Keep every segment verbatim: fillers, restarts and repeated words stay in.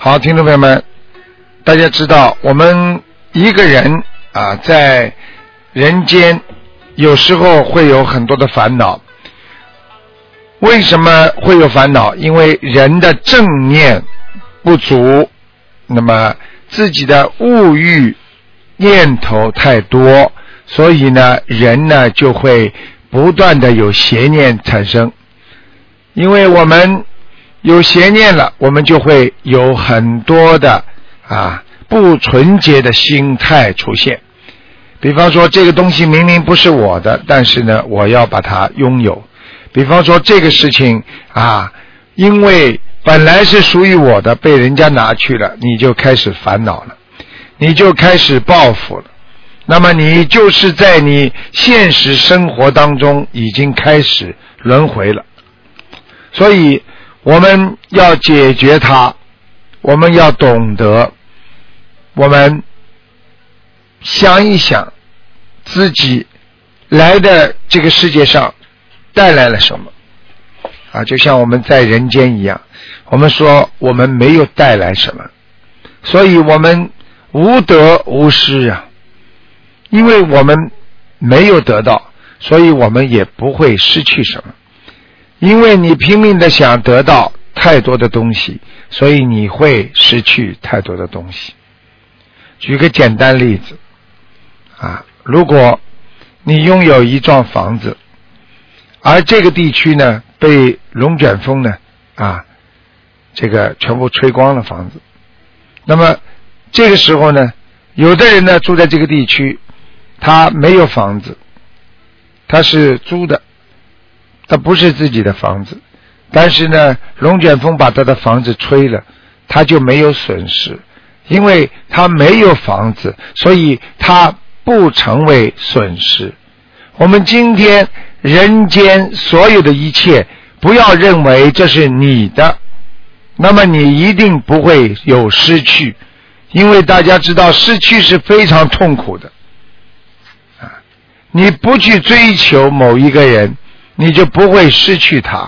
好，听众朋友们，大家知道我们一个人啊，在人间有时候会有很多的烦恼。为什么会有烦恼？因为人的正念不足，那么自己的物欲念头太多，所以呢人呢就会不断的有邪念产生。因为我们有邪念了，我们就会有很多的啊不纯洁的心态出现。比方说这个东西明明不是我的，但是呢我要把它拥有。比方说这个事情啊，因为本来是属于我的，被人家拿去了，你就开始烦恼了，你就开始报复了。那么你就是在你现实生活当中已经开始轮回了。所以我们要解决它，我们要懂得，我们想一想自己来的这个世界上带来了什么啊？就像我们在人间一样，我们说我们没有带来什么，所以我们无得无失啊。因为我们没有得到，所以我们也不会失去什么。因为你拼命的想得到太多的东西，所以你会失去太多的东西。举个简单例子啊，如果你拥有一幢房子，而这个地区呢被龙卷风呢啊这个全部吹光了房子，那么这个时候呢，有的人呢住在这个地区，他没有房子，他是租的，他不是自己的房子，但是呢龙卷风把他的房子吹了，他就没有损失，因为他没有房子，所以他不成为损失。我们今天人间所有的一切，不要认为这是你的，那么你一定不会有失去，因为大家知道失去是非常痛苦的啊！你不去追求某一个人，你就不会失去他，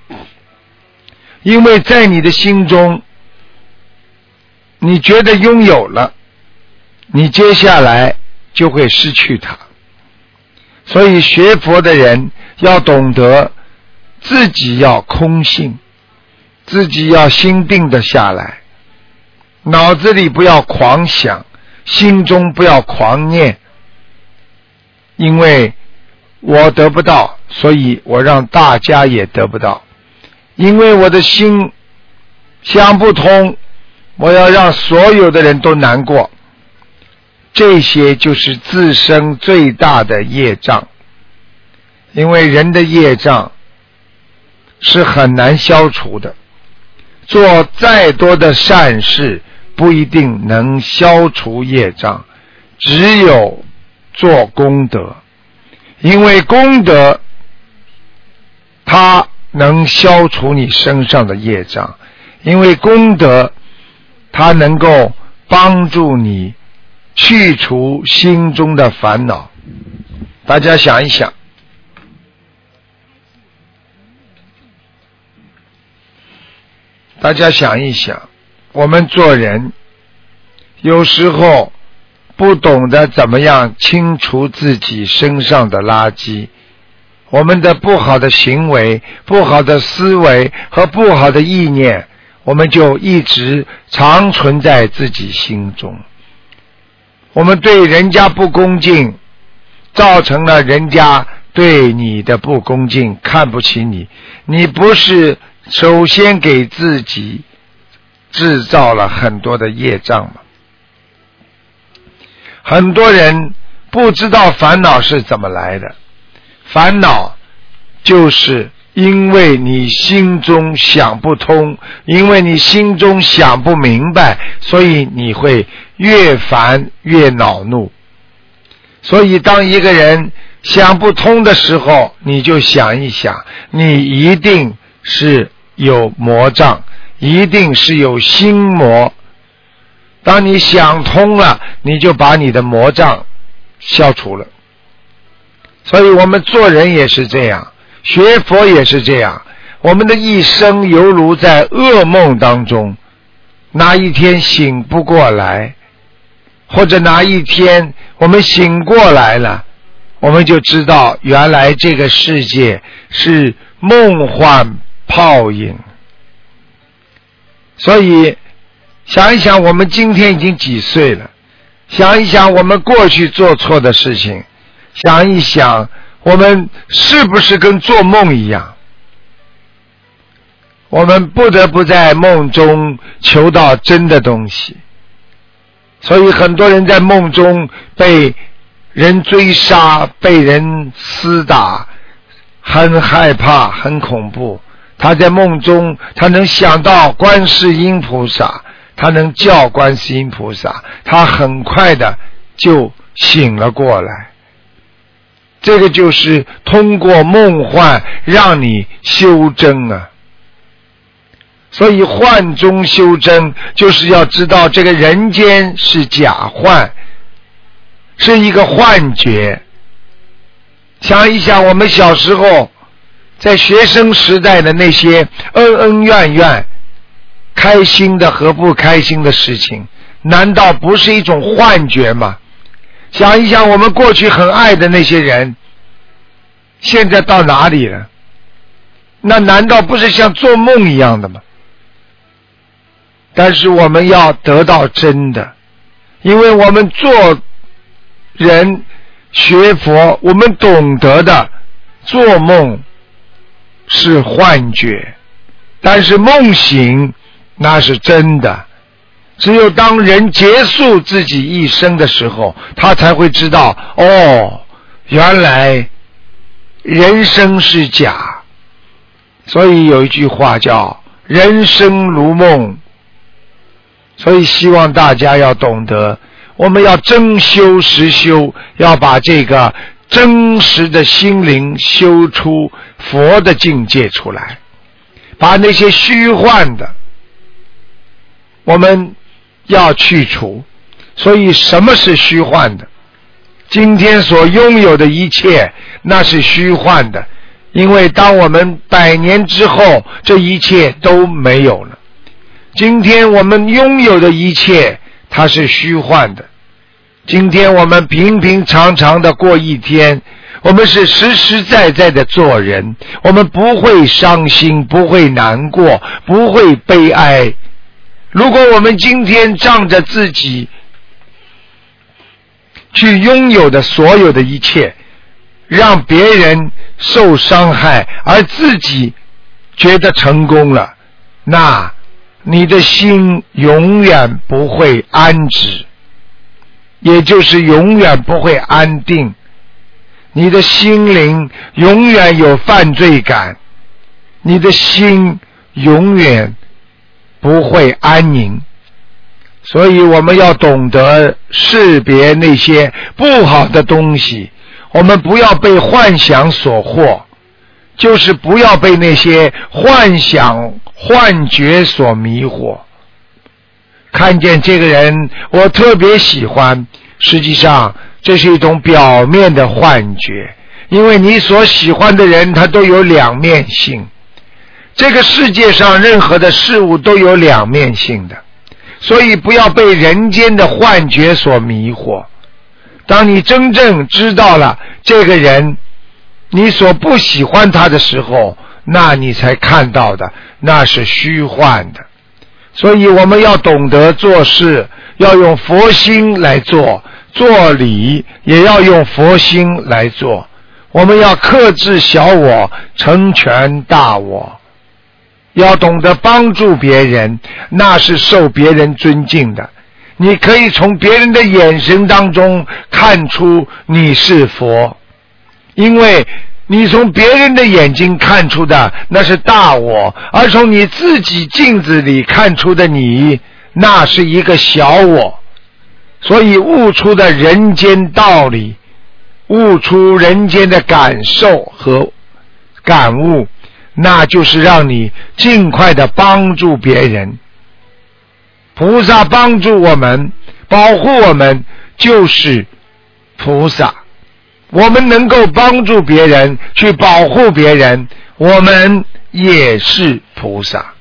因为在你的心中你觉得拥有了，你接下来就会失去他。所以学佛的人要懂得自己要空性，自己要心定的下来，脑子里不要狂想，心中不要狂念。因为我得不到，所以我让大家也得不到。因为我的心想不通，我要让所有的人都难过。这些就是自身最大的业障。因为人的业障是很难消除的，做再多的善事不一定能消除业障，只有做功德。因为功德它能消除你身上的业障，因为功德它能够帮助你去除心中的烦恼。大家想一想，大家想一想，我们做人有时候不懂得怎么样清除自己身上的垃圾，我们的不好的行为、不好的思维和不好的意念，我们就一直常存在自己心中。我们对人家不恭敬，造成了人家对你的不恭敬，看不起你。你不是首先给自己制造了很多的业障吗？很多人不知道烦恼是怎么来的，烦恼就是因为你心中想不通，因为你心中想不明白，所以你会越烦越恼怒。所以当一个人想不通的时候，你就想一想，你一定是有魔障，一定是有心魔。当你想通了，你就把你的魔障消除了。所以我们做人也是这样，学佛也是这样，我们的一生犹如在噩梦当中， 哪一天醒不过来，或者哪一天我们醒过来了，我们就知道原来这个世界是梦幻泡影。所以想一想我们今天已经几岁了，想一想我们过去做错的事情，想一想我们是不是跟做梦一样，我们不得不在梦中求到真的东西。所以很多人在梦中被人追杀，被人厮打，很害怕，很恐怖。他在梦中他能想到观世音菩萨，他能叫观世音菩萨，他很快的就醒了过来。这个就是通过梦幻让你修真啊。所以幻中修真就是要知道这个人间是假幻，是一个幻觉。想一想我们小时候在学生时代的那些恩恩怨怨，开心的和不开心的事情，难道不是一种幻觉吗？想一想我们过去很爱的那些人，现在到哪里了？那难道不是像做梦一样的吗？但是我们要得到真的，因为我们做人学佛，我们懂得的做梦是幻觉，但是梦醒那是真的。只有当人结束自己一生的时候，他才会知道，哦，原来人生是假。所以有一句话叫人生如梦。所以希望大家要懂得，我们要真修实修，要把这个真实的心灵修出佛的境界出来，把那些虚幻的我们要去除。所以什么是虚幻的？今天所拥有的一切那是虚幻的，因为当我们百年之后这一切都没有了。今天我们拥有的一切它是虚幻的，今天我们平平常常的过一天，我们是实实在在的做人，我们不会伤心，不会难过，不会悲哀。如果我们今天仗着自己去拥有的所有的一切，让别人受伤害而自己觉得成功了，那你的心永远不会安止，也就是永远不会安定，你的心灵永远有犯罪感，你的心永远不会安宁。所以我们要懂得识别那些不好的东西，我们不要被幻想所惑，就是不要被那些幻想幻觉所迷惑。看见这个人我特别喜欢，实际上这是一种表面的幻觉，因为你所喜欢的人他都有两面性，这个世界上任何的事物都有两面性的，所以不要被人间的幻觉所迷惑。当你真正知道了这个人你所不喜欢他的时候，那你才看到的那是虚幻的。所以我们要懂得做事要用佛心来做，做理也要用佛心来做。我们要克制小我，成全大我，要懂得帮助别人，那是受别人尊敬的。你可以从别人的眼神当中看出你是佛，因为你从别人的眼睛看出的那是大我，而从你自己镜子里看出的你那是一个小我。所以悟出的人间道理，悟出人间的感受和感悟，那就是让你尽快的帮助别人。菩萨帮助我们，保护我们，就是菩萨。我们能够帮助别人，去保护别人，我们也是菩萨。